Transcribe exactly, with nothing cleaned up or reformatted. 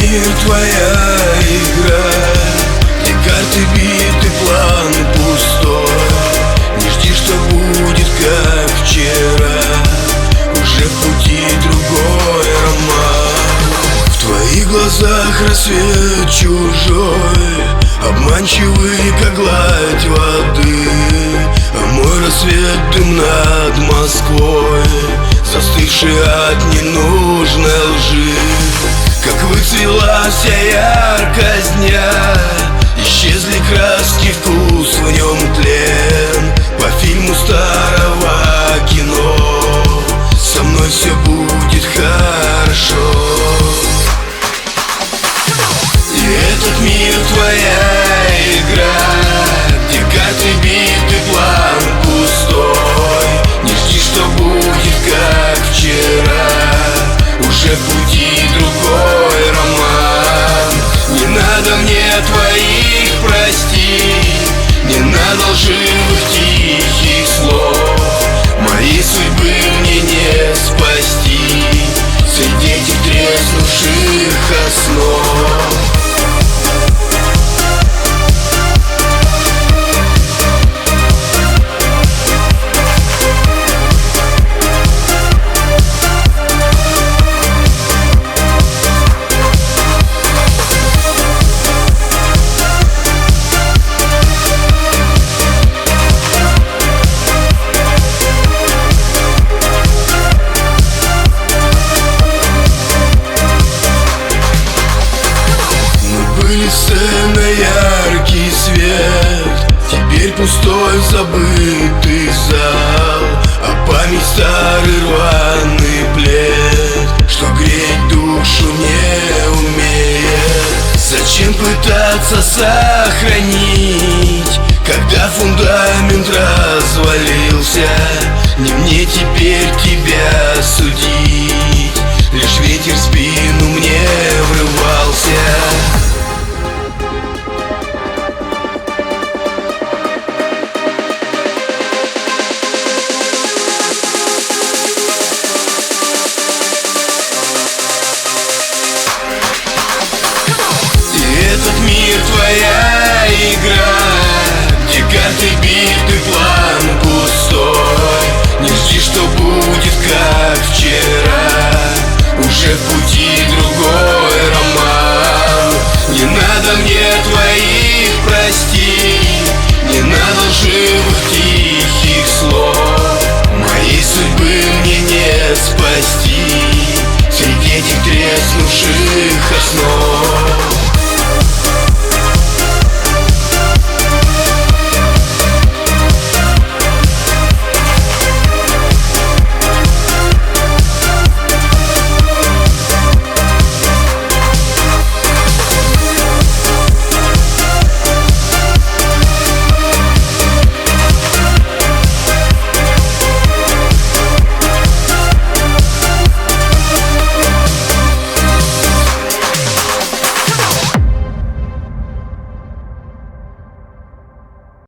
мир твоя игра, где карты биты, план пустой. Не жди, что будет как вчера, уже в пути другой роман. В твоих глазах рассвет чужой, обманчивый, как гладь воды. А мой рассвет дым над Москвой, застывший от ненужной лжи. Как выцвела вся яркость дня, исчезли краски, вкус в нем тлен. По фильму старого кино со мной все будет хорошо. И этот мир твоя игра, где карты биты, план пустой. Не жди, что будет как вчера, уже в пути другой роман. Не надо мне твоих прости, не надо лживых тихих слов. Моей судьбы мне не спасти среди этих треснувших основ. Сцена, яркий свет, теперь пустой забытый зал, а память старый рваный плед, что греть душу не умеет. Зачем пытаться сохранить, когда фундамент развалился? Не мне теперь тебя судить, лишь ветер в спину мне врывался. Этот мир твоя игра, где карты биты, план пустой. Не жди, что будет как вчера, уже в пути другой роман. Не надо мне твоих прости, не надо лживых тихих слов. Моей судьбы мне не спасти среди этих треснувших основ.